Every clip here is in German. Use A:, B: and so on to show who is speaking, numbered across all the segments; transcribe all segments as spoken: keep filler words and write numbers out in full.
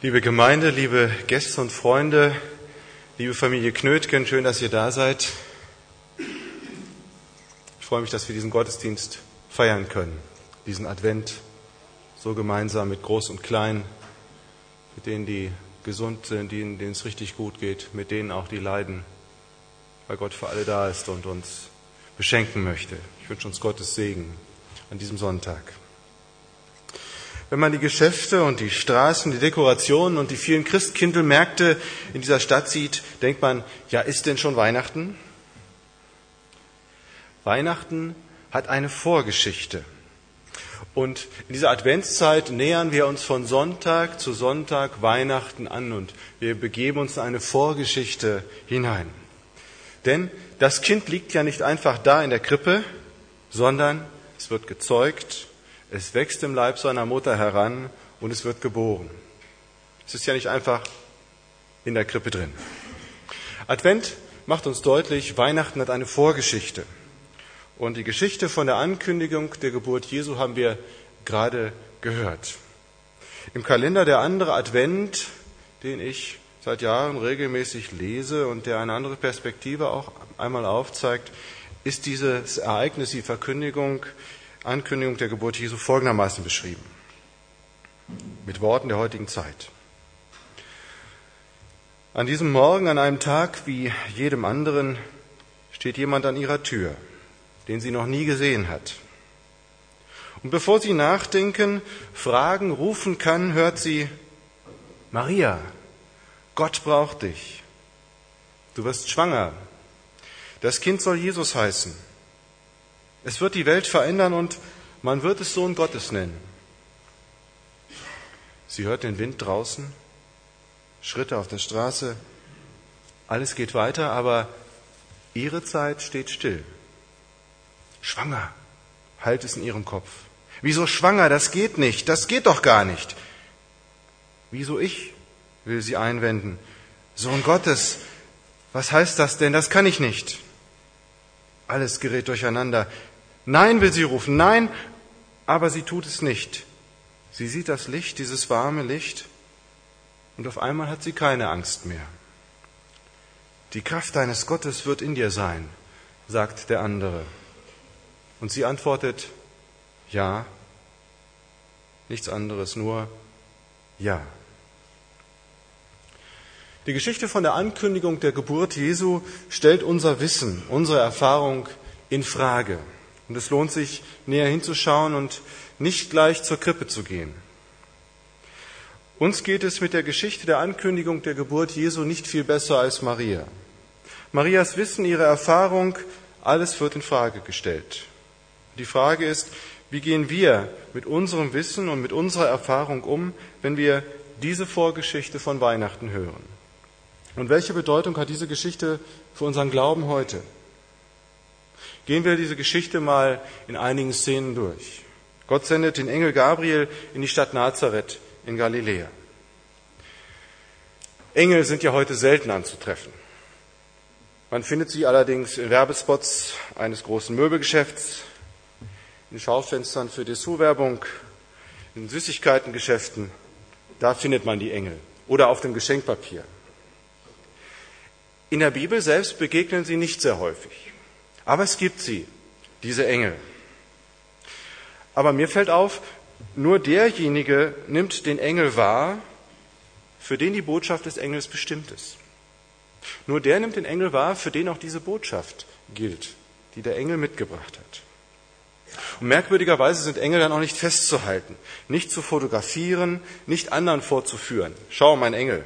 A: Liebe Gemeinde, liebe Gäste und Freunde, liebe Familie Knötgen, schön, dass ihr da seid. Ich freue mich, dass wir diesen Gottesdienst feiern können, diesen Advent, so gemeinsam mit Groß und Klein, mit denen, die gesund sind, denen, denen es richtig gut geht, mit denen auch, die leiden, weil Gott für alle da ist und uns beschenken möchte. Ich wünsche uns Gottes Segen an diesem Sonntag. Wenn man die Geschäfte und die Straßen, die Dekorationen und die vielen Christkindlmärkte in dieser Stadt sieht, denkt man, ja, ist denn schon Weihnachten? Weihnachten hat eine Vorgeschichte. Und in dieser Adventszeit nähern wir uns von Sonntag zu Sonntag Weihnachten an und wir begeben uns in eine Vorgeschichte hinein. Denn das Kind liegt ja nicht einfach da in der Krippe, sondern es wird gezeugt. Es wächst im Leib seiner Mutter heran und es wird geboren. Es ist ja nicht einfach in der Krippe drin. Advent macht uns deutlich, Weihnachten hat eine Vorgeschichte. Und die Geschichte von der Ankündigung der Geburt Jesu haben wir gerade gehört. Im Kalender der andere Advent, den ich seit Jahren regelmäßig lese und der eine andere Perspektive auch einmal aufzeigt, ist dieses Ereignis, die Verkündigung, Ankündigung der Geburt Jesu folgendermaßen beschrieben. Mit Worten der heutigen Zeit. An diesem Morgen, an einem Tag wie jedem anderen, steht jemand an ihrer Tür, den sie noch nie gesehen hat. Und bevor sie nachdenken, fragen, rufen kann, hört sie, Maria, Gott braucht dich. Du wirst schwanger. Das Kind soll Jesus heißen. Es wird die Welt verändern und man wird es Sohn Gottes nennen. Sie hört den Wind draußen, Schritte auf der Straße. Alles geht weiter, aber ihre Zeit steht still. Schwanger, hallt es in ihrem Kopf. Wieso schwanger? Das geht nicht. Das geht doch gar nicht. Wieso ich? Will sie einwenden. Sohn Gottes, was heißt das denn? Das kann ich nicht. Alles gerät durcheinander. Nein, will sie rufen, nein, aber sie tut es nicht. Sie sieht das Licht, dieses warme Licht, und auf einmal hat sie keine Angst mehr. Die Kraft deines Gottes wird in dir sein, sagt der andere. Und sie antwortet, ja, nichts anderes, nur ja. Die Geschichte von der Ankündigung der Geburt Jesu stellt unser Wissen, unsere Erfahrung in Frage. Und es lohnt sich, näher hinzuschauen und nicht gleich zur Krippe zu gehen. Uns geht es mit der Geschichte der Ankündigung der Geburt Jesu nicht viel besser als Maria. Marias Wissen, ihre Erfahrung, alles wird in Frage gestellt. Die Frage ist, wie gehen wir mit unserem Wissen und mit unserer Erfahrung um, wenn wir diese Vorgeschichte von Weihnachten hören? Und welche Bedeutung hat diese Geschichte für unseren Glauben heute? Gehen wir diese Geschichte mal in einigen Szenen durch. Gott sendet den Engel Gabriel in die Stadt Nazareth in Galiläa. Engel sind ja heute selten anzutreffen. Man findet sie allerdings in Werbespots eines großen Möbelgeschäfts, in Schaufenstern für Dessous-Werbung, in Süßigkeitengeschäften. Da findet man die Engel. Oder auf dem Geschenkpapier. In der Bibel selbst begegnen sie nicht sehr häufig. Aber es gibt sie, diese Engel. Aber mir fällt auf, nur derjenige nimmt den Engel wahr, für den die Botschaft des Engels bestimmt ist. Nur der nimmt den Engel wahr, für den auch diese Botschaft gilt, die der Engel mitgebracht hat. Und merkwürdigerweise sind Engel dann auch nicht festzuhalten, nicht zu fotografieren, nicht anderen vorzuführen. Schau, mein Engel.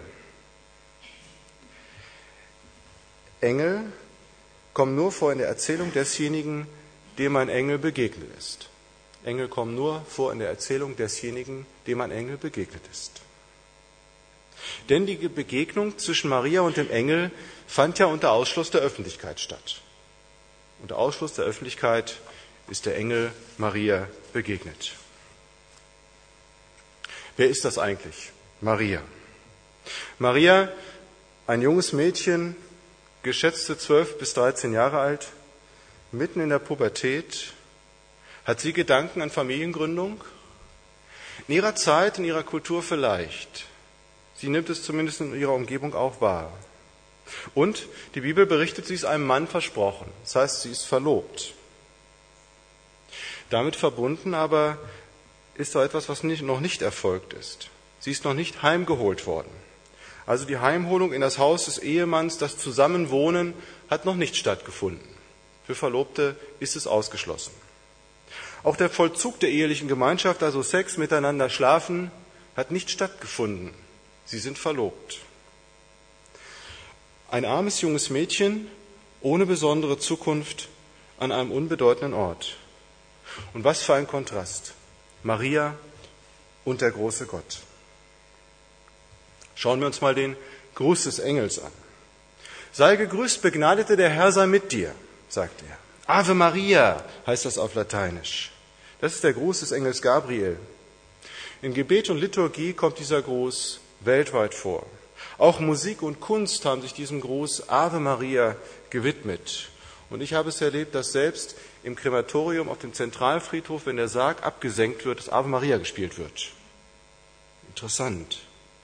A: Engel kommen nur vor in der Erzählung desjenigen, dem ein Engel begegnet ist. Engel kommen nur vor in der Erzählung desjenigen, dem ein Engel begegnet ist. Denn die Begegnung zwischen Maria und dem Engel fand ja unter Ausschluss der Öffentlichkeit statt. Unter Ausschluss der Öffentlichkeit ist der Engel Maria begegnet. Wer ist das eigentlich? Maria. Maria, ein junges Mädchen, geschätzte zwölf bis dreizehn Jahre alt, mitten in der Pubertät. Hat sie Gedanken an Familiengründung? In ihrer Zeit, in ihrer Kultur vielleicht. Sie nimmt es zumindest in ihrer Umgebung auch wahr. Und die Bibel berichtet, sie ist einem Mann versprochen. Das heißt, sie ist verlobt. Damit verbunden aber ist da etwas, was nicht, noch nicht erfolgt ist. Sie ist noch nicht heimgeholt worden. Also die Heimholung in das Haus des Ehemanns, das Zusammenwohnen, hat noch nicht stattgefunden. Für Verlobte ist es ausgeschlossen. Auch der Vollzug der ehelichen Gemeinschaft, also Sex, miteinander schlafen, hat nicht stattgefunden. Sie sind verlobt. Ein armes junges Mädchen ohne besondere Zukunft an einem unbedeutenden Ort. Und was für ein Kontrast. Maria und der große Gott. Schauen wir uns mal den Gruß des Engels an. Sei gegrüßt, Begnadete, der Herr sei mit dir, sagt er. Ave Maria heißt das auf Lateinisch. Das ist der Gruß des Engels Gabriel. In Gebet und Liturgie kommt dieser Gruß weltweit vor. Auch Musik und Kunst haben sich diesem Gruß Ave Maria gewidmet. Und ich habe es erlebt, dass selbst im Krematorium auf dem Zentralfriedhof, wenn der Sarg abgesenkt wird, das Ave Maria gespielt wird. Interessant.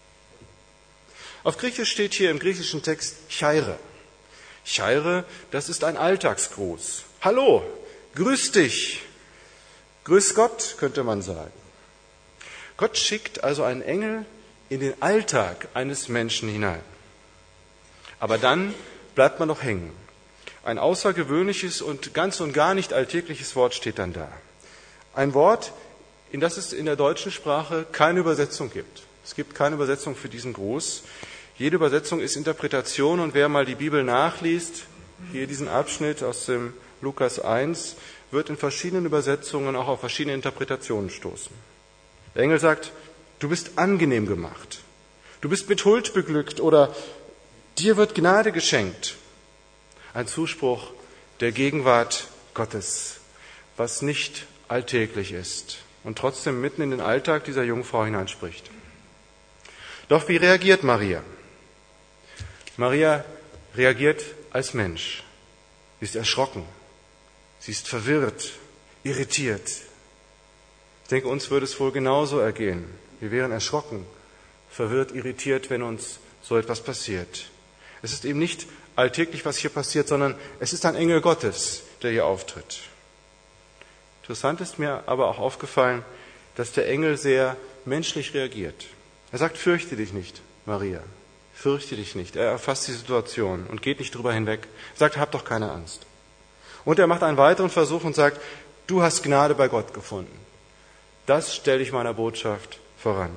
A: Auf Griechisch steht hier im griechischen Text Chaire. Chaire, das ist ein Alltagsgruß. Hallo, grüß dich, grüß Gott, könnte man sagen. Gott schickt also einen Engel in den Alltag eines Menschen hinein. Aber dann bleibt man noch hängen. Ein außergewöhnliches und ganz und gar nicht alltägliches Wort steht dann da. Ein Wort, in das es in der deutschen Sprache keine Übersetzung gibt. Es gibt keine Übersetzung für diesen Gruß. Jede Übersetzung ist Interpretation und wer mal die Bibel nachliest, hier diesen Abschnitt aus dem Lukas eins, wird in verschiedenen Übersetzungen auch auf verschiedene Interpretationen stoßen. Der Engel sagt, du bist angenehm gemacht, du bist mit Huld beglückt oder dir wird Gnade geschenkt. Ein Zuspruch der Gegenwart Gottes, was nicht alltäglich ist und trotzdem mitten in den Alltag dieser jungen Frau hineinspricht. Doch wie reagiert Maria? Maria reagiert als Mensch. Sie ist erschrocken, sie ist verwirrt, irritiert. Ich denke, uns würde es wohl genauso ergehen. Wir wären erschrocken, verwirrt, irritiert, wenn uns so etwas passiert. Es ist eben nicht alltäglich, was hier passiert, sondern es ist ein Engel Gottes, der hier auftritt. Interessant ist mir aber auch aufgefallen, dass der Engel sehr menschlich reagiert. Er sagt, fürchte dich nicht, Maria, fürchte dich nicht. Er erfasst die Situation und geht nicht drüber hinweg. Er sagt, hab doch keine Angst. Und er macht einen weiteren Versuch und sagt, du hast Gnade bei Gott gefunden. Das stelle ich meiner Botschaft voran.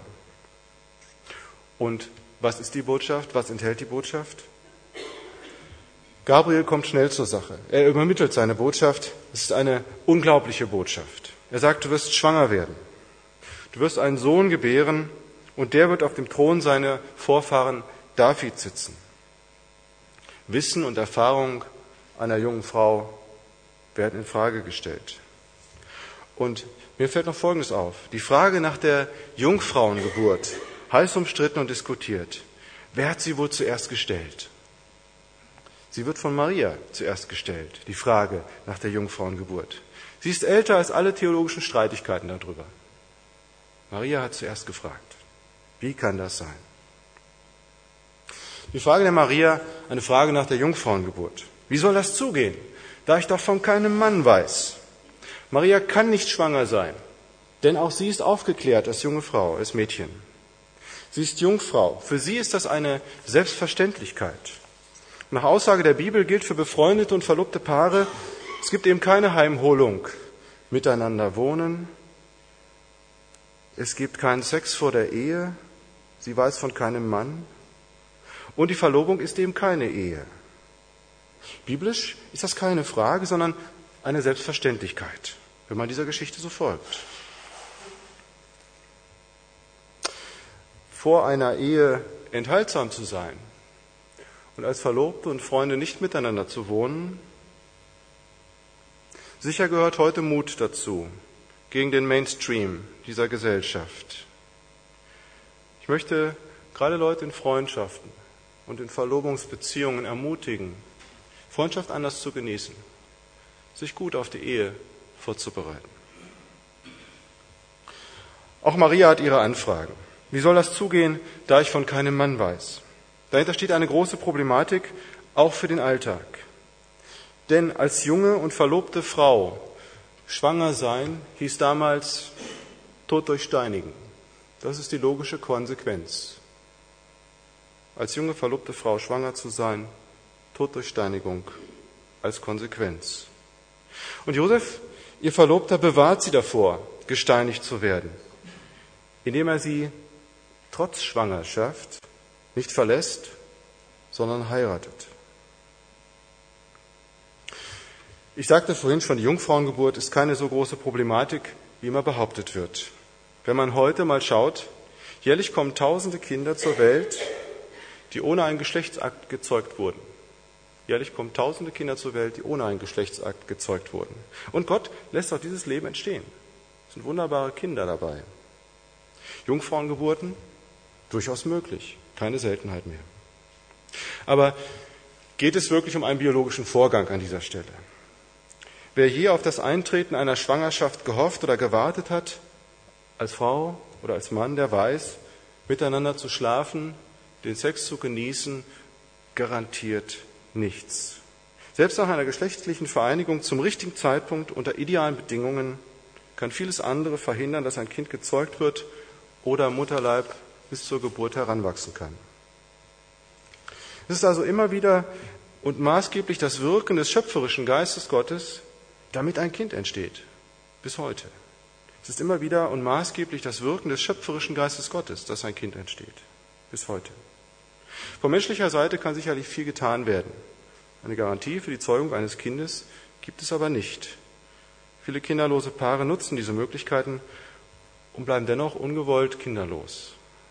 A: Und was ist die Botschaft? Was enthält die Botschaft? Gabriel kommt schnell zur Sache. Er übermittelt seine Botschaft. Es ist eine unglaubliche Botschaft. Er sagt, du wirst schwanger werden. Du wirst einen Sohn gebären und der wird auf dem Thron seiner Vorfahren David sitzen. Wissen und Erfahrung einer jungen Frau werden in Frage gestellt. Und mir fällt noch Folgendes auf. Die Frage nach der Jungfrauengeburt, heiß umstritten und diskutiert. Wer hat sie wohl zuerst gestellt? Sie wird von Maria zuerst gestellt, die Frage nach der Jungfrauengeburt. Sie ist älter als alle theologischen Streitigkeiten darüber. Maria hat zuerst gefragt. Wie kann das sein? Die Frage der Maria, eine Frage nach der Jungfrauengeburt. Wie soll das zugehen, da ich doch von keinem Mann weiß? Maria kann nicht schwanger sein, denn auch sie ist aufgeklärt als junge Frau, als Mädchen. Sie ist Jungfrau. Für sie ist das eine Selbstverständlichkeit. Nach Aussage der Bibel gilt für befreundete und verlobte Paare, es gibt eben keine Heimholung. Miteinander wohnen. Es gibt keinen Sex vor der Ehe. Sie weiß von keinem Mann. Und die Verlobung ist eben keine Ehe. Biblisch ist das keine Frage, sondern eine Selbstverständlichkeit, wenn man dieser Geschichte so folgt. Vor einer Ehe enthaltsam zu sein und als Verlobte und Freunde nicht miteinander zu wohnen, sicher gehört heute Mut dazu, gegen den Mainstream dieser Gesellschaft. Ich möchte gerade Leute in Freundschaften und in Verlobungsbeziehungen ermutigen, Freundschaft anders zu genießen, sich gut auf die Ehe vorzubereiten. Auch Maria hat ihre Anfragen. Wie soll das zugehen, da ich von keinem Mann weiß? Dahinter steht eine große Problematik, auch für den Alltag. Denn als junge und verlobte Frau schwanger sein, hieß damals Tod durch Steinigen. Das ist die logische Konsequenz. Als junge verlobte Frau schwanger zu sein, Tod durch Steinigung als Konsequenz. Und Josef, ihr Verlobter, bewahrt sie davor, gesteinigt zu werden, indem er sie trotz Schwangerschaft nicht verlässt, sondern heiratet. Ich sagte vorhin schon, die Jungfrauengeburt ist keine so große Problematik, wie immer behauptet wird. Wenn man heute mal schaut, jährlich kommen tausende Kinder zur Welt, die ohne einen Geschlechtsakt gezeugt wurden. Jährlich kommen tausende Kinder zur Welt, die ohne einen Geschlechtsakt gezeugt wurden. Und Gott lässt auch dieses Leben entstehen. Es sind wunderbare Kinder dabei. Jungfrauengeburten, durchaus möglich, keine Seltenheit mehr. Aber geht es wirklich um einen biologischen Vorgang an dieser Stelle? Wer je auf das Eintreten einer Schwangerschaft gehofft oder gewartet hat, als Frau oder als Mann, der weiß, miteinander zu schlafen, den Sex zu genießen, garantiert nichts. Selbst nach einer geschlechtlichen Vereinigung zum richtigen Zeitpunkt unter idealen Bedingungen kann vieles andere verhindern, dass ein Kind gezeugt wird oder im Mutterleib bis zur Geburt heranwachsen kann. Es ist also immer wieder und maßgeblich das Wirken des schöpferischen Geistes Gottes, damit ein Kind entsteht, bis heute. Es ist immer wieder und maßgeblich das Wirken des schöpferischen Geistes Gottes, dass ein Kind entsteht, bis heute. Von menschlicher Seite kann sicherlich viel getan werden. Eine Garantie für die Zeugung eines Kindes gibt es aber nicht. Viele kinderlose Paare nutzen diese Möglichkeiten und bleiben dennoch ungewollt kinderlos.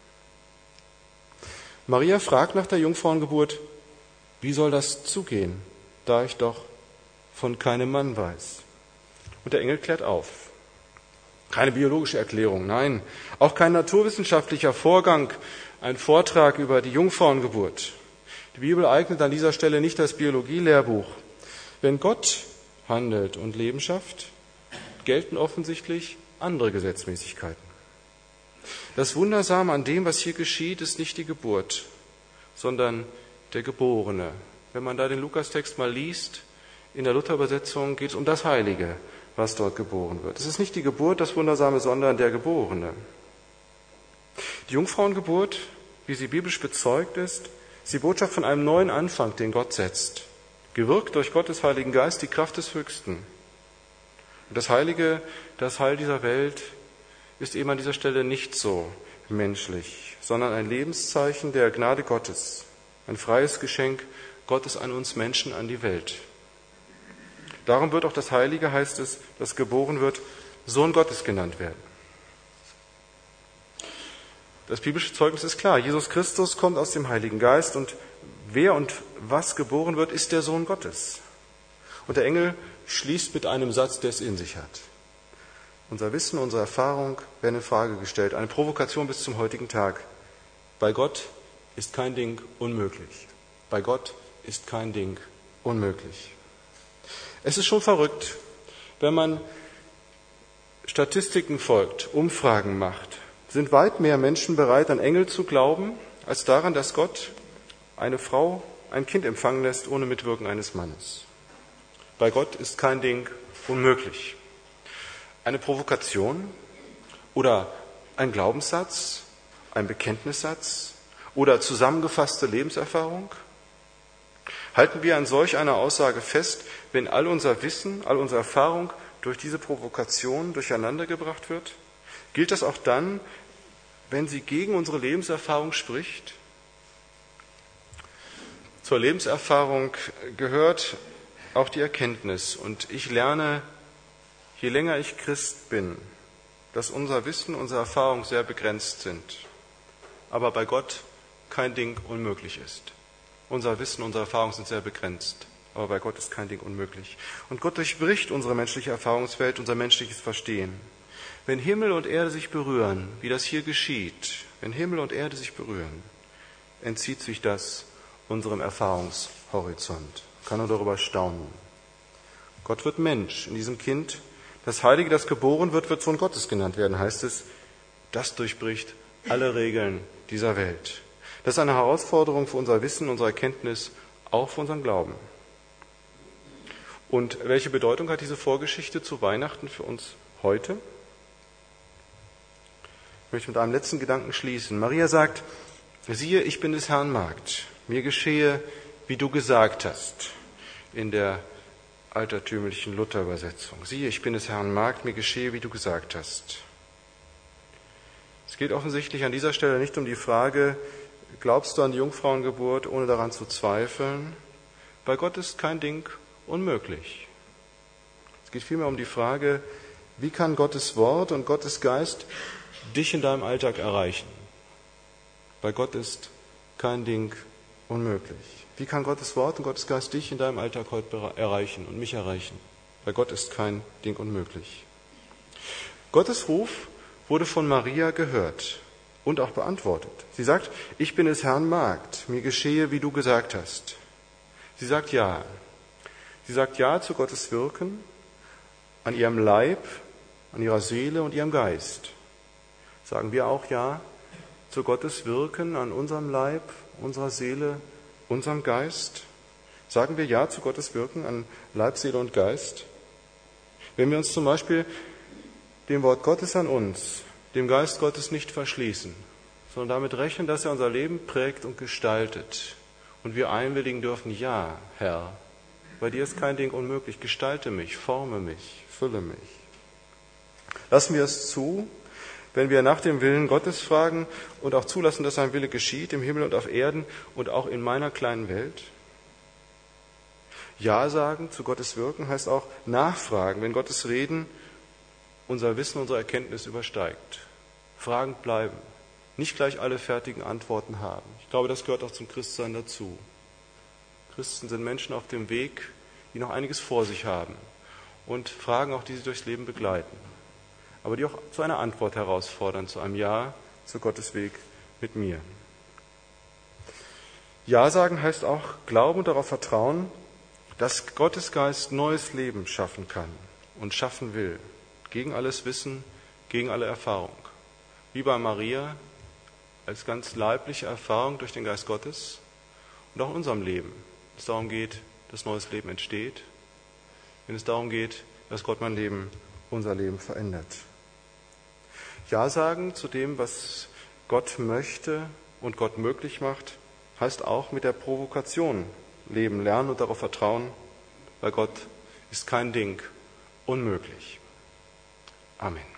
A: Maria fragt nach der Jungfrauengeburt, wie soll das zugehen, da ich doch von keinem Mann weiß. Und der Engel klärt auf. Keine biologische Erklärung, nein, auch kein naturwissenschaftlicher Vorgang, ein Vortrag über die Jungfrauengeburt. Die Bibel eignet an dieser Stelle nicht das Biologielehrbuch. Wenn Gott handelt und Leben schafft, gelten offensichtlich andere Gesetzmäßigkeiten. Das Wundersame an dem, was hier geschieht, ist nicht die Geburt, sondern der Geborene. Wenn man da den Lukas-Text mal liest, in der Luther-Übersetzung geht es um das Heilige, was dort geboren wird. Es ist nicht die Geburt, das Wundersame, sondern der Geborene. Die Jungfrauengeburt, wie sie biblisch bezeugt ist, ist die Botschaft von einem neuen Anfang, den Gott setzt. Gewirkt durch Gottes Heiligen Geist, die Kraft des Höchsten. Und das Heilige, das Heil dieser Welt, ist eben an dieser Stelle nicht so menschlich, sondern ein Lebenszeichen der Gnade Gottes. Ein freies Geschenk Gottes an uns Menschen, an die Welt. Darum wird auch das Heilige, heißt es, das geboren wird, Sohn Gottes genannt werden. Das biblische Zeugnis ist klar. Jesus Christus kommt aus dem Heiligen Geist und wer und was geboren wird, ist der Sohn Gottes. Und der Engel schließt mit einem Satz, der es in sich hat. Unser Wissen, unsere Erfahrung werden in Frage gestellt. Eine Provokation bis zum heutigen Tag. Bei Gott ist kein Ding unmöglich. Bei Gott ist kein Ding unmöglich. Es ist schon verrückt, wenn man Statistiken folgt, Umfragen macht, sind weit mehr Menschen bereit, an Engel zu glauben, als daran, dass Gott eine Frau ein Kind empfangen lässt, ohne Mitwirken eines Mannes. Bei Gott ist kein Ding unmöglich. Eine Provokation oder ein Glaubenssatz, ein Bekenntnissatz oder zusammengefasste Lebenserfahrung? Halten wir an solch einer Aussage fest, wenn all unser Wissen, all unsere Erfahrung durch diese Provokation durcheinandergebracht wird? Gilt das auch dann, wenn sie gegen unsere Lebenserfahrung spricht? Zur Lebenserfahrung gehört auch die Erkenntnis. Und ich lerne, je länger ich Christ bin, dass unser Wissen, unsere Erfahrung sehr begrenzt sind, aber bei Gott kein Ding unmöglich ist. Unser Wissen, unsere Erfahrung sind sehr begrenzt, aber bei Gott ist kein Ding unmöglich. Und Gott durchbricht unsere menschliche Erfahrungswelt, unser menschliches Verstehen. Wenn Himmel und Erde sich berühren, wie das hier geschieht, wenn Himmel und Erde sich berühren, entzieht sich das unserem Erfahrungshorizont. Man kann nur darüber staunen. Gott wird Mensch. In diesem Kind, das Heilige, das geboren wird, wird Sohn Gottes genannt werden, heißt es. Das durchbricht alle Regeln dieser Welt. Das ist eine Herausforderung für unser Wissen, unsere Erkenntnis, auch für unseren Glauben. Und welche Bedeutung hat diese Vorgeschichte zu Weihnachten für uns heute? Ich möchte mit einem letzten Gedanken schließen. Maria sagt, siehe, ich bin des Herrn Magd, mir geschehe, wie du gesagt hast, in der altertümlichen Luther-Übersetzung. Siehe, ich bin des Herrn Magd, mir geschehe, wie du gesagt hast. Es geht offensichtlich an dieser Stelle nicht um die Frage, glaubst du an die Jungfrauengeburt, ohne daran zu zweifeln? Bei Gott ist kein Ding unmöglich. Es geht vielmehr um die Frage, wie kann Gottes Wort und Gottes Geist dich in deinem Alltag erreichen? Bei Gott ist kein Ding unmöglich. Wie kann Gottes Wort und Gottes Geist dich in deinem Alltag heute erreichen und mich erreichen? Bei Gott ist kein Ding unmöglich. Gottes Ruf wurde von Maria gehört und auch beantwortet. Sie sagt, ich bin des Herrn Magd, mir geschehe, wie du gesagt hast. Sie sagt ja. Sie sagt ja zu Gottes Wirken an ihrem Leib, an ihrer Seele und ihrem Geist. Sagen wir auch ja zu Gottes Wirken an unserem Leib, unserer Seele, unserem Geist? Sagen wir ja zu Gottes Wirken an Leib, Seele und Geist? Wenn wir uns zum Beispiel dem Wort Gottes an uns, dem Geist Gottes nicht verschließen, sondern damit rechnen, dass er unser Leben prägt und gestaltet und wir einwilligen dürfen, ja, Herr, bei dir ist kein Ding unmöglich, gestalte mich, forme mich, fülle mich. Lassen wir es zu, wenn wir nach dem Willen Gottes fragen und auch zulassen, dass sein Wille geschieht im Himmel und auf Erden und auch in meiner kleinen Welt? Ja sagen zu Gottes Wirken heißt auch nachfragen, wenn Gottes Reden unser Wissen, unsere Erkenntnis übersteigt. Fragend bleiben, nicht gleich alle fertigen Antworten haben. Ich glaube, das gehört auch zum Christsein dazu. Christen sind Menschen auf dem Weg, die noch einiges vor sich haben und Fragen auch, die sie durchs Leben begleiten, aber die auch zu einer Antwort herausfordern, zu einem Ja zu Gottes Weg mit mir. Ja sagen heißt auch glauben und darauf vertrauen, dass Gottes Geist neues Leben schaffen kann und schaffen will, gegen alles Wissen, gegen alle Erfahrung. Wie bei Maria als ganz leibliche Erfahrung durch den Geist Gottes und auch in unserem Leben, wenn es darum geht, dass neues Leben entsteht, wenn es darum geht, dass Gott mein Leben, unser Leben verändert. Ja sagen zu dem, was Gott möchte und Gott möglich macht, heißt auch mit der Provokation leben, lernen und darauf vertrauen, bei Gott ist kein Ding unmöglich. Amen.